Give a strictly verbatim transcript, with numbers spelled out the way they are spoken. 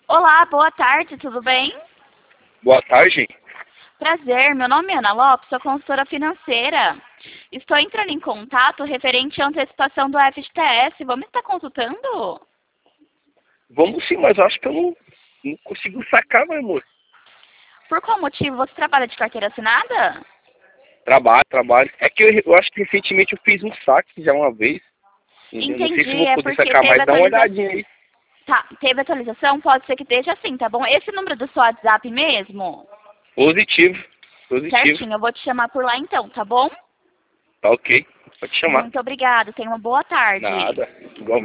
Olá, boa tarde, tudo bem? Boa tarde. Prazer, meu nome é Ana Lopes, sou consultora financeira. Estou entrando em contato referente à antecipação do F G T S. Vamos estar consultando? Vamos sim, mas eu acho que eu não, não consigo sacar, meu amor. Por qual motivo? Você trabalha de carteira assinada? Trabalho, trabalho. É que eu, eu acho que recentemente eu fiz um saque já uma vez. Entendeu? Não sei se Entendi, vou é poder porque sacar teve mais. Dá uma atualização. olhadinha aí. Tá, teve atualização? Pode ser que esteja assim, tá bom? Esse número do seu WhatsApp mesmo? Positivo. Positivo. Certinho, eu vou te chamar por lá então, tá bom? Tá ok. Pode chamar. Muito obrigada, tenha uma boa tarde. Nada. Igual